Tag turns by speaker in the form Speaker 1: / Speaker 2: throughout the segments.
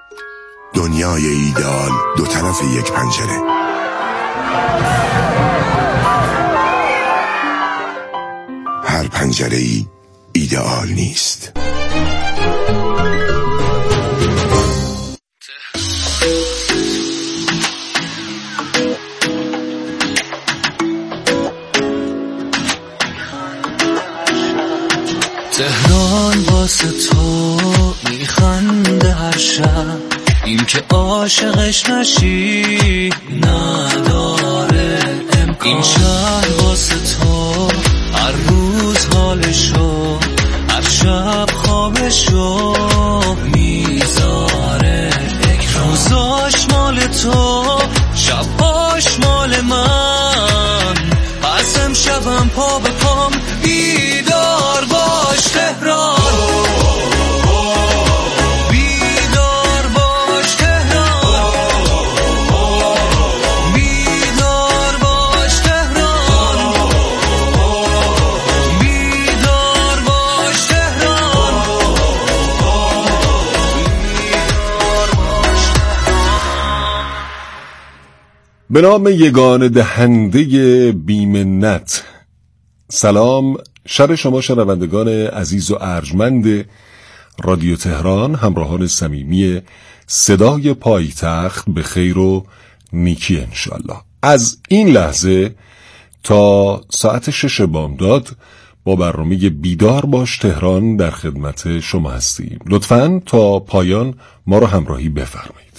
Speaker 1: دنیای ایدئال دو طرف یک پنجره. هر پنجره‌ای ایدئال نیست.
Speaker 2: تهران واسه تو میخنده هر شب، این که عاشقش نشی نداره امکان. این شهر واسه تو هر روز حالشو، هر شب خوابشو میذاره. روزاش مال تو، شباش مال من، پس امشبم پا به پام بیدار باش تهران. بیدار باش تهران، بیدار باش تهران، بیدار باش تهران، بیدار باش تهران.
Speaker 3: به نام یگانه دهنده بی‌منت. سلام، شب شما شنوندگان عزیز و ارجمند رادیو تهران، همراهان صمیمی صدای پایتخت، به خیر و نیکی انشالله. از این لحظه تا ساعت 6 بامداد با برنامه بیدار باش تهران در خدمت شما هستیم. لطفاً تا پایان ما رو همراهی بفرمایید.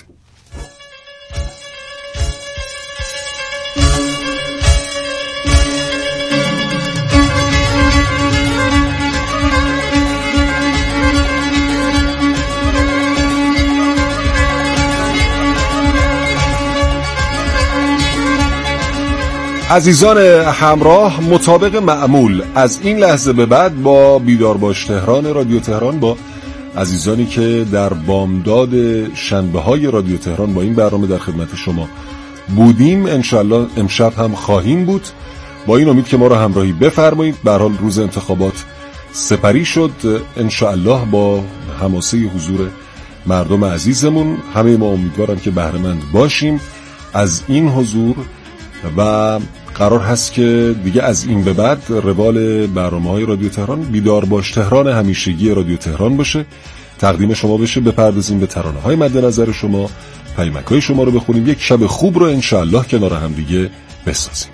Speaker 3: عزیزان همراه، مطابق معمول از این لحظه به بعد با بیدار باش تهران رادیو تهران، با عزیزانی که در بامداد شنبه های رادیو تهران با این برنامه در خدمت شما بودیم، انشالله امشب هم خواهیم بود، با این امید که ما رو همراهی بفرمایید. به هر حال روز انتخابات سپری شد، انشالله با حماسه حضور مردم عزیزمون همه ما امیدوارم که بهره مند باشیم از این حضور و قرار هست که دیگه از این به بعد روال برنامه‌های رادیو تهران بیدار باش تهران همیشگی رادیو تهران باشه، تقدیم شما بشه، بپردازیم به ترانه‌های مد نظر شما، پیامک‌های شما رو بخونیم، یک شب خوب رو انشالله کنار هم دیگه بسازیم.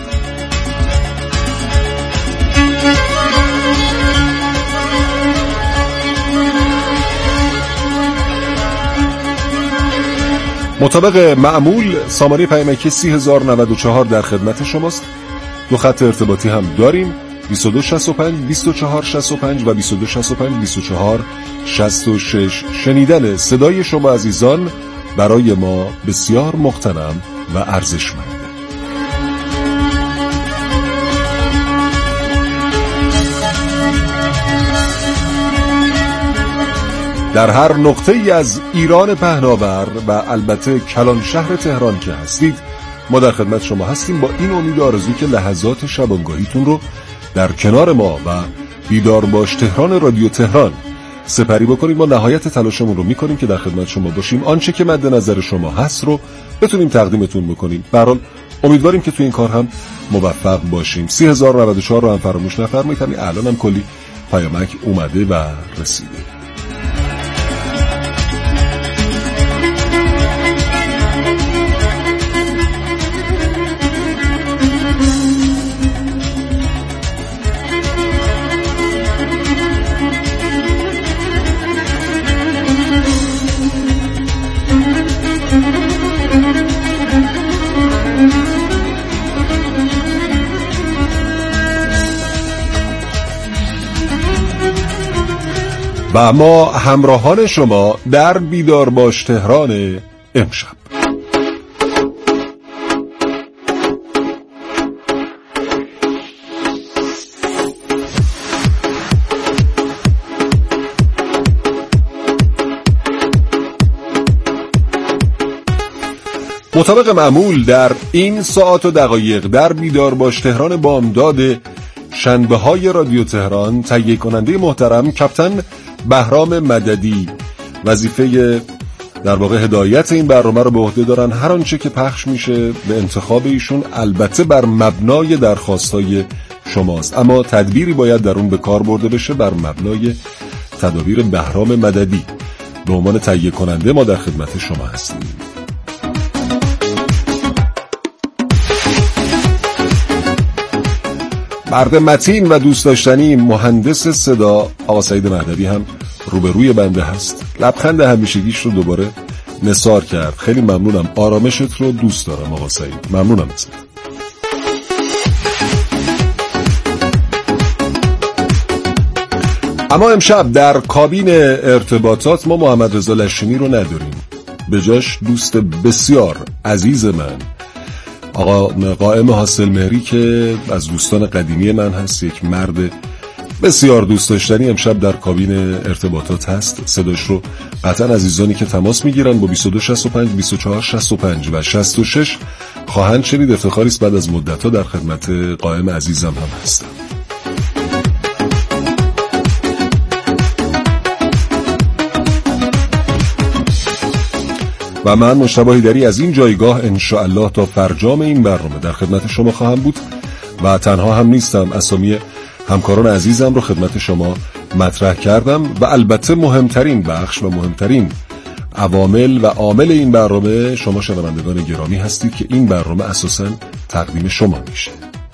Speaker 3: مطابق معمول سامانه پیامکی 30094 در خدمت شماست. دو خط ارتباطی هم داریم، 2265 2465 و 2265 2466. شنیدن صدای شما عزیزان برای ما بسیار مغتنم و ارزشمند. در هر نقطه‌ای از ایران پهناور و البته کلان شهر تهران که هستید، ما در خدمت شما هستیم با این امید و آرزو که لحظات شبانگاهیتون رو در کنار ما و بیدار باش تهران رادیو تهران سپری بکنید. ما نهایت تلاشمون رو میکنیم که در خدمت شما باشیم، آنچه که مد نظر شما هست رو بتونیم تقدیمتون بکنیم. به هر حال امیدواریم که تو این کار هم موفق باشیم. 3094 رو هم فراموش نفرمایید، همین الان هم کلی پیامک اومده و رسیده. و ما همراهان شما در بیدار باش تهران امشب. مطابق معمول در این ساعت و دقایق در بیدار باش تهران بامداد شنبه های رادیو تهران تهیه کننده محترم کاپیتان بهرام مددی وظیفه در واقع هدایت این برنامه رو به عهده دارن. هر آنچه که پخش میشه به انتخاب ایشون البته بر مبنای درخواستای شماست، اما تدبیری باید در اون به کار برده بشه بر مبنای تدابیر بهرام مددی. به عنوان تهیه کننده ما در خدمت شما هستیم. مرد متین و دوست داشتنی مهندس صدا آقا سعید مهدوی هم روبروی بنده هست. لبخند همیشگیش رو دوباره نثار کرد. خیلی ممنونم، آرامشت رو دوست دارم آقا سعید، ممنونم ازت. اما امشب در کابین ارتباطات ما محمد رضا لشمی رو نداریم، به جاش دوست بسیار عزیز من آقا قائم حاصل مهری که از دوستان قدیمی من هست، یک مرد بسیار دوست داشتنی امشب در کابین ارتباطات هست. صداش رو قطعا عزیزانی که تماس میگیرن با 2265 2465 و 66 خواهند شنید. افتخاری است بعد از مدت‌ها در خدمت قائم عزیزم هم هستم. و من مجتبی حیدری از این جایگاه انشاءالله تا فرجام این برنامه در خدمت شما خواهم بود و تنها هم نیستم، اسامی همکاران عزیزم رو خدمت شما مطرح کردم و البته مهمترین بخش و مهمترین عوامل و عامل این برنامه شما شنوندگان گرامی هستید که این برنامه اساساً تقدیم شما میشه.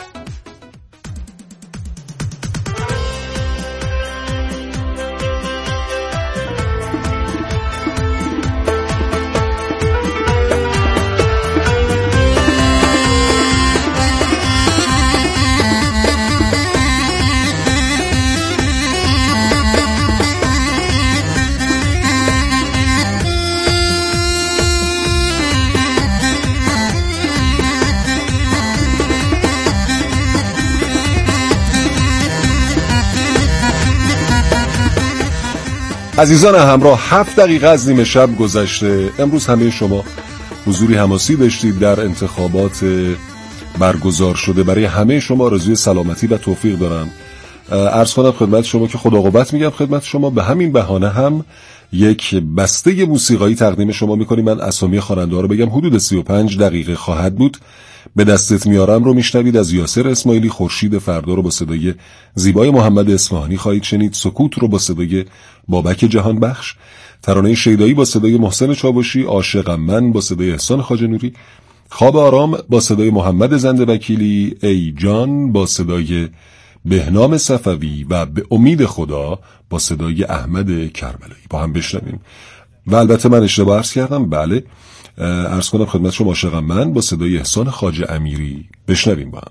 Speaker 3: عزیزان همراه، 7 دقیقه از نیمه شب گذشته. امروز همه شما حضوری حماسی داشتید در انتخابات برگزار شده. برای همه شما آرزوی سلامتی و توفیق دارم. عرض کنم خدمت شما که خدا قوت میگم خدمت شما. به همین بهانه هم یک بسته موسیقایی تقدیم شما میکنیم. من اسامی خواننده‌ها رو بگم، حدود 35 دقیقه خواهد بود. به دستت میارم رو میشنوید از یاسر اسماعیلی، خورشید فردا رو با صدای زیبای محمد اصفهانی خواهید شنید، سکوت رو با صدای بابک جهان بخش، ترانه شیدایی با صدای محسن چاوشی، عاشقم من با صدای احسان خواجه نوری، خواب آرام با صدای محمد زنده وکیلی، ای جان با صدای بهنام صفوی و به امید خدا با صدای احمد کربلایی. با هم بشنویم. و البته من اشتباه عرض کردم، بله عرض کنم خدمت شما عاشقم من با صدای احسان خواجه امیری. بشنویم با هم.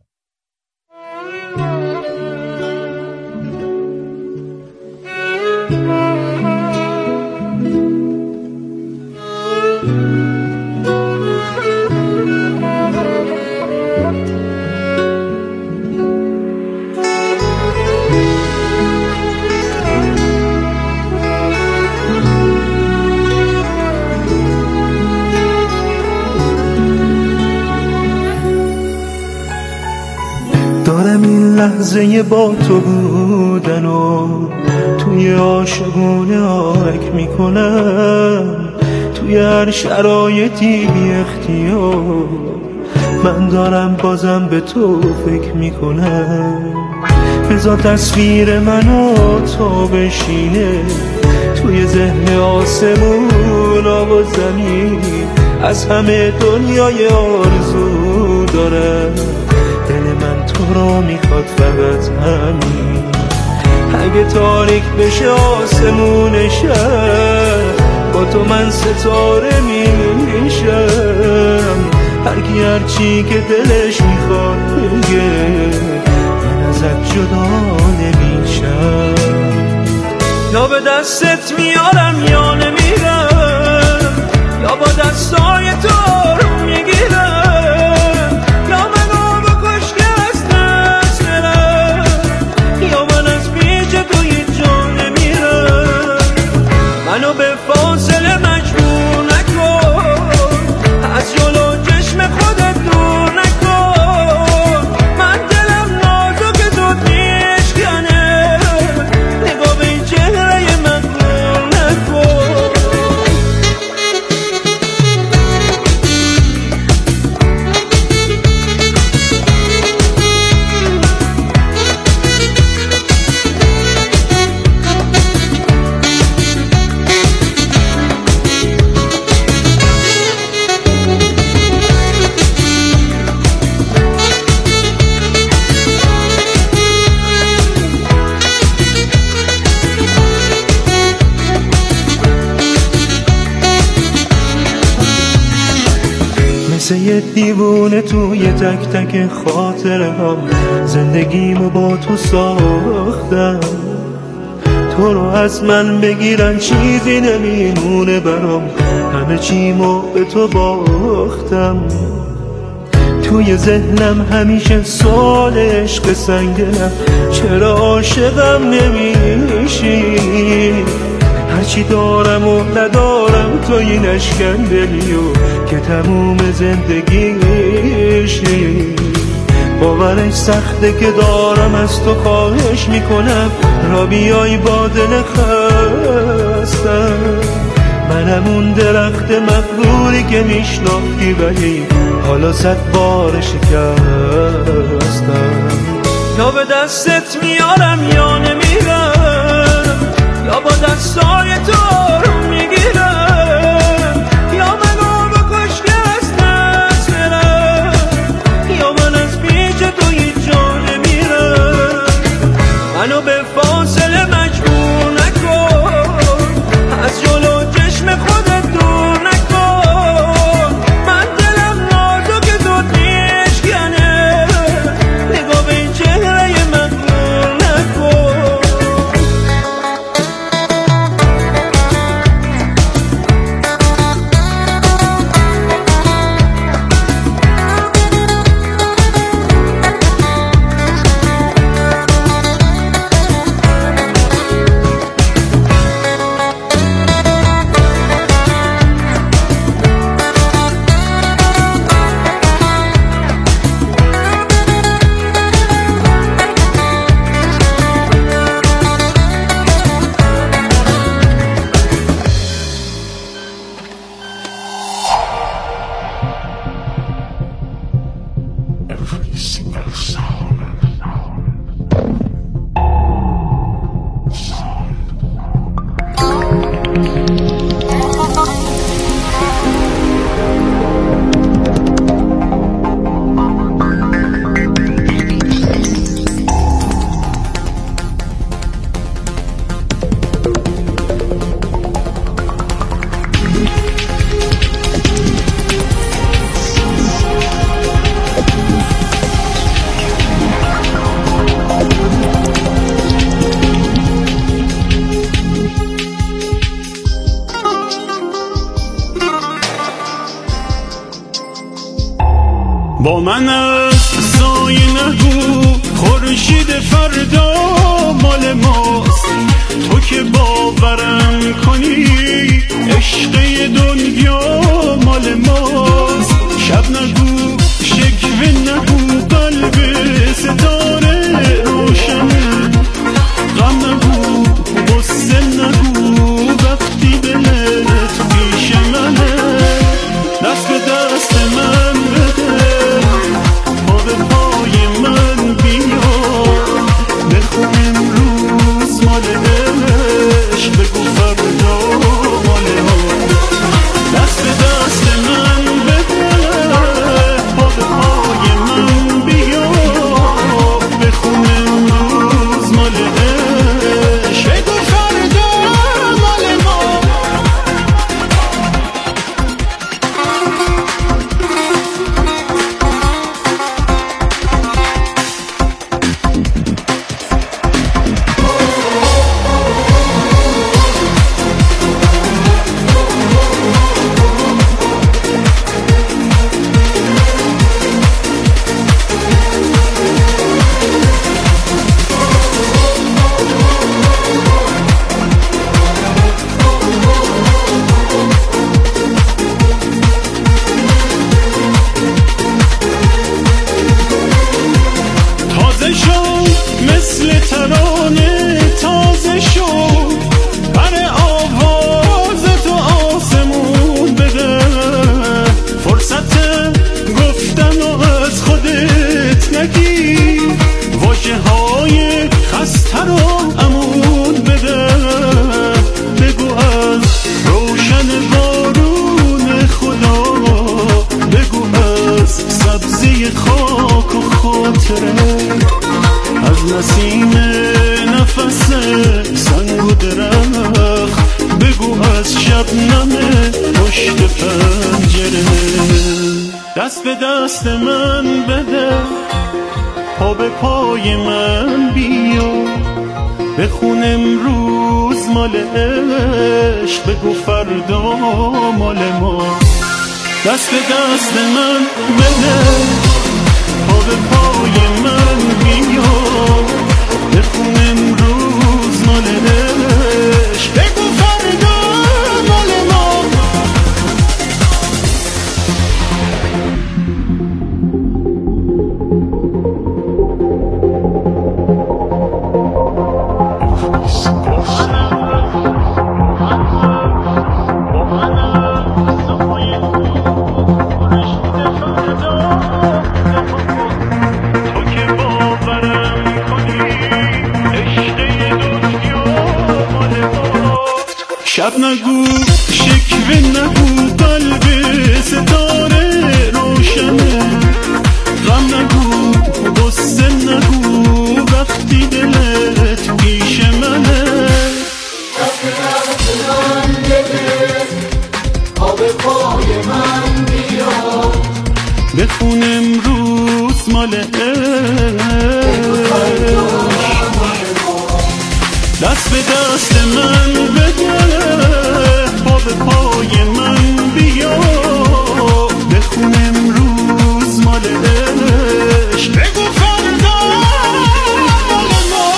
Speaker 4: لحظه با تو بودن و توی عاشقونه آرک میکنم، توی هر شرایطی بی اختیار من دارم بازم به تو فکر میکنم. بذار تصویر منو تا بشینه توی ذهن آسمون و زمین، از همه دنیای آرزو دارم، دل من تو رو میخواد فقط همین. اگه تاریک بشه آسمون شب با تو من ستاره میشم، هرکی هرچی که دلش میخواد بگه من ازت جدا نمیشم. یا به دستت میارم یا نمیرم، یا با دستای تو رو میگیرم، یا منو بکش که از دست برم، یا من از پیش تو هیچ جا نمیرم. منو به فاصله مجبور نکن، از جلو چشم خودت دور نکن، من دلم نازک زود میشکنه، نگاه به این چهره مغرور نکن. مثل یه دیوونه توی تک تک خاطره هم زندگیمو با تو ساختم. تو رو از من بگیرن چیزی نمیمونه برام، همه چیمو به تو باختم. توی ذهنم همیشه سوال عشق سنگینم، چرا عاشقم نمیشی؟ هرچی دارم و ندارم توی نشکن دلیو که تموم زندگیشی. باورش سخته که دارم از تو خواهش میکنم را بیای با دل خستم. منم اون درخت مغروری که میشناختی ولی حالا 100 بار شکستم. یا به دستت میارم یا نمیرم، یا با دستای تو رو میگیرم، یا منو بکش که از دست برم، یا من از پیش تو هیچ جا نمیرم. منو به فاصله مجبور نکن، از جلو چشم خودت دور نکن. من دلم نازک زود میشکنه، نگاه به این چهره مغرور نکن.
Speaker 5: با من از سایه نگو خورشید فردا مال ماست. تو که باورم کنی عشق دنیا مال ماست. شب نگو شکوه نگو قلب ستاره روشنه. غم نگو غصه نگو وقتی دلت پیش منه. دست به دست من بده پا به پای من بیا. بخون امروز مال عشق بگو فردا مال ما. دست به دست من بده پا به پای من بیا. بخون امروز مال عشق بگو فردا مال ما. تازه شو مثل ترانه تازه شو. پر آواز تو آسمون بده. فرصت گفتن و از خودت نگیر. واژه های خسته رو امون بده. بگو از روشن بارون خدا. بگو از سبزی خاک و خاطره. از نسیم نفس سنگ و درخت. بگو از شبنم پشت پنجره. دست به دست من بده، پا به پای من بیا، بخون امروز مال عشق، بگو فردا مال ما. دست به دست من بده، پا به پای من بیا، بخون امروز مال عشق، بگو فردا مال ما. شب نگو، شکوه نگو، قلب ستاره روشنه، غم نگو، غصه نگو، وقتی دلت پیش منه.
Speaker 6: دست به دست من بده، پا به پای من بیا،
Speaker 5: بخون امروز مال عشق، دست به دست من بده، پا به پای من بیا، بخون امروز مال عشق، بگو فردا مال ما.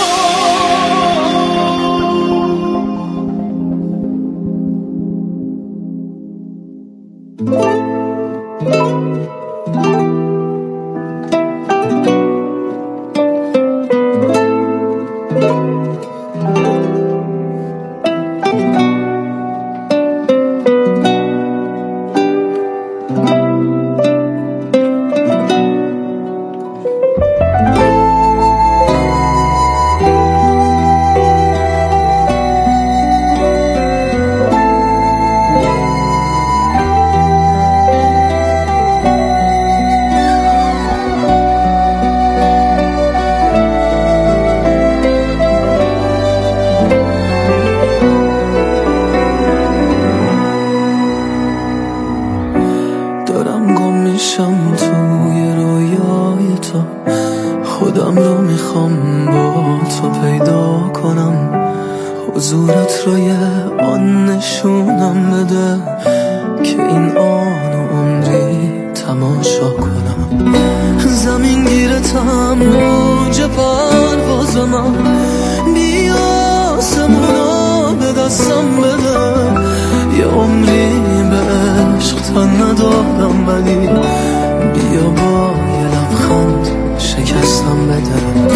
Speaker 7: دارم گم میشم توی رویای تو، خودم رو میخوام با تو پیدا کنم، حضورت رو یه آن نشونم بده که این آن و عمری تماشا کنم. زمین گیرتم موج پرواز من، بیا آسمونا به دستم بده، یه عمری به عشق تن ندارم، ولی بیا با یه لبخند شکستم بده.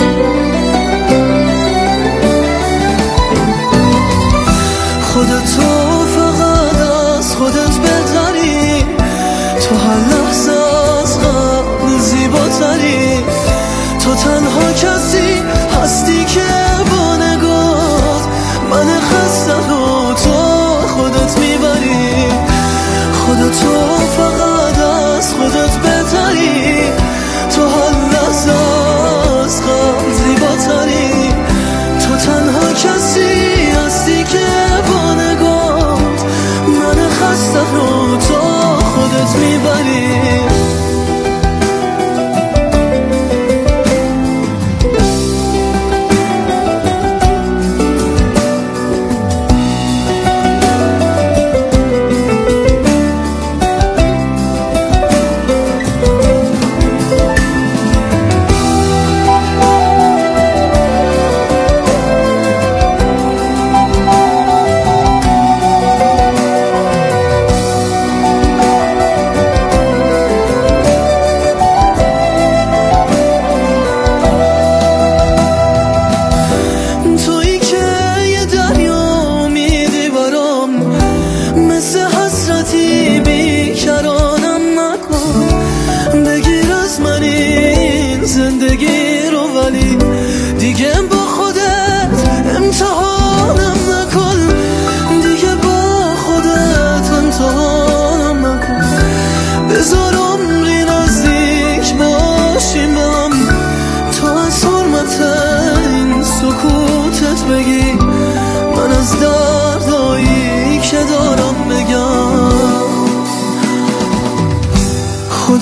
Speaker 7: خودتو فقط از خودت بهتری، تو هر لحظه از قبل زیباتری، تو تنها کسی هستی که با نگات من خسته رو تو خودت میبری. خودتو فقط از خودت بهتری، تو هر لحظه از قبل زیباتری، تو تنها کسی هستی که با نگات من خسته رو تو خودت میبری.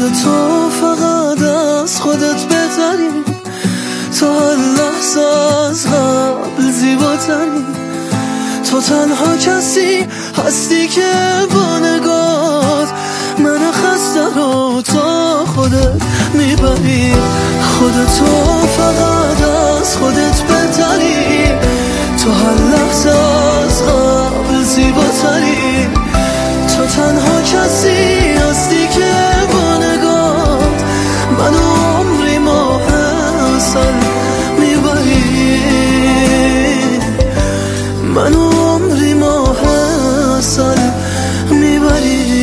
Speaker 7: خودتو فقط از خودت بهتری، تو هر لحظه از قبل زیباتری، تو تنها کسی هستی که با نگات من خسته رو تا خودت میبری. خودتو فقط از خودت بهتری، تو هر لحظه از قبل زیباتری، تو تنها کسی هستی که با نگات من عمری ماه سال میبری، من عمری ماه سال میبری.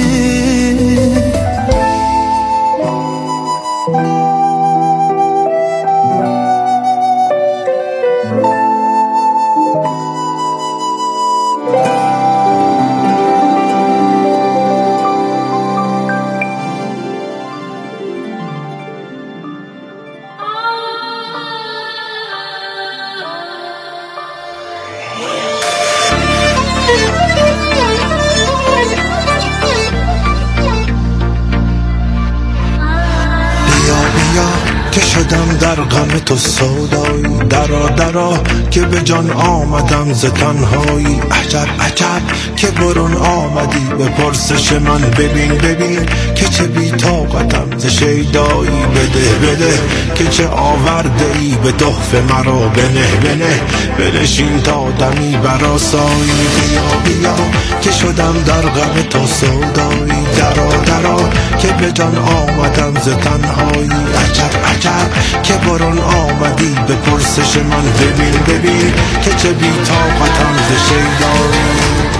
Speaker 8: که شدم در غم تو سودایی، درا درا که به جان آمدم ز تنهایی. عجب عجب که برون آمدی به پرسش من، ببین ببین که چه بی طاقتم ز شیدایی. بده بده که چه آورده ای به تحفه مرا، بنه بنه بنشین تا دمی برآسایی. بیا بیا که شدم در غم تو سودایی، درا درا که به جان آمدم ز تنهایی. عجب عجب که برون آمدی به پرسش من، ببین ببین که چه بی طاقتم ز شیدایی.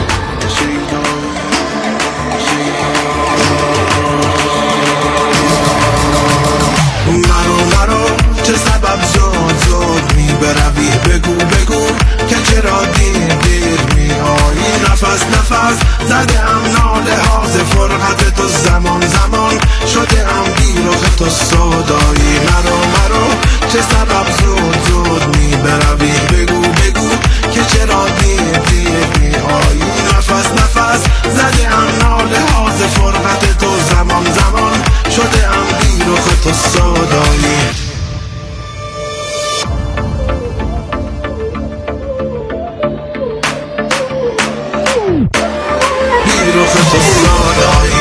Speaker 8: مرو چه سبب زود می بروی، بگو بگو که چرا دیر می آیی. نفس زده ام ناله ها ز فرقت تو، زمان شده ام بیرخ تو سودایی. مرو چه سبب زود می بروی، بگو که چرا دیر می آیی. نفس زده ام ناله ها ز فرقت تو، زمان شده ام بیرخ تو سودایی. بیرخ تو سودایی.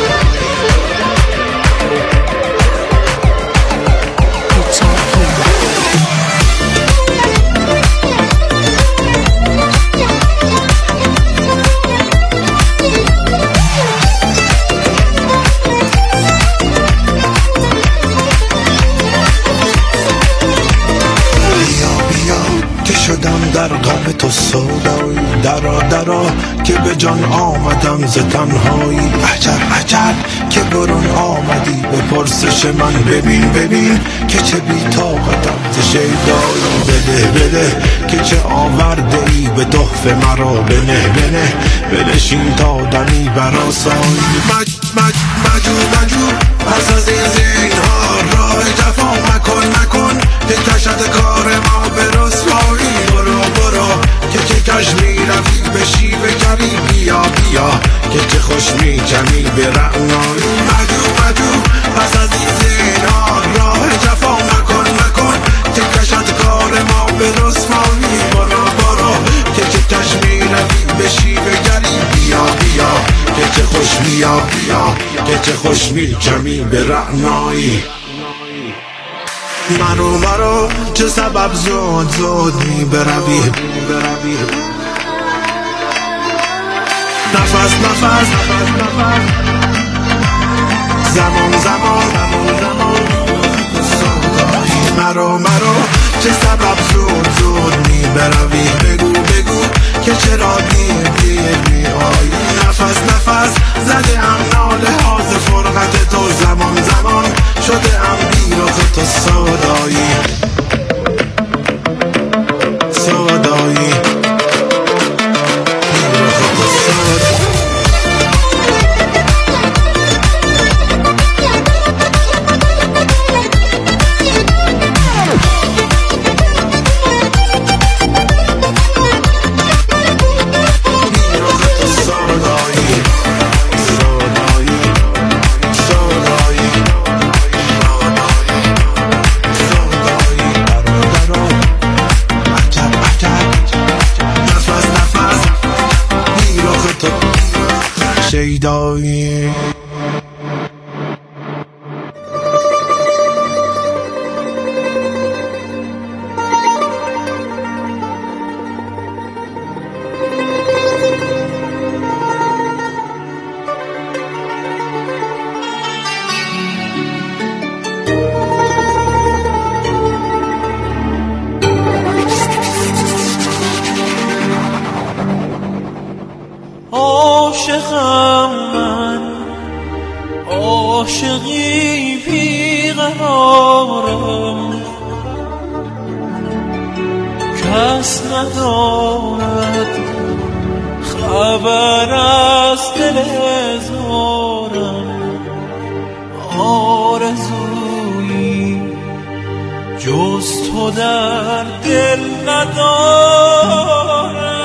Speaker 8: در غم تو سودایی، درا که به جان آمدم ز تنهایی. عجب عجب که برون آمدی به پرسش من، ببین که چه بی طاقتم ز شیدایی. بده که چه آورده ای به تحفه مرا، بنه بنشین تا دمی برآسایی. مجو پس از این زینهار راه جفا مکن که کشد کار ما به رسوایی. برو که کش می روی به شیوه کری، بیا که چه خوش می جمی به رعنایی. مجو پس از این زینهار راه جفا مکن که کشد کار ما به رسوایی. برو که چه کش می روی به شیوه کری، بیا که چه خوش که چه خوش می جمی به رعنایی. مرو چه سبب زود می بروی، نفس زمان مرو چه سبب زود می بروی، بگو که چرا دیر می آیی. نفس زده ام ناله ها ز فرقت تو، زمان شده ام بیرخ تو سودایی. بیرخ تو سودایی. سودایی سودایی.
Speaker 4: عاشقم من، عاشقی بیقرارم، کس ندارد خبر از دل زارم. آرزویی جز تو در دل ندارم.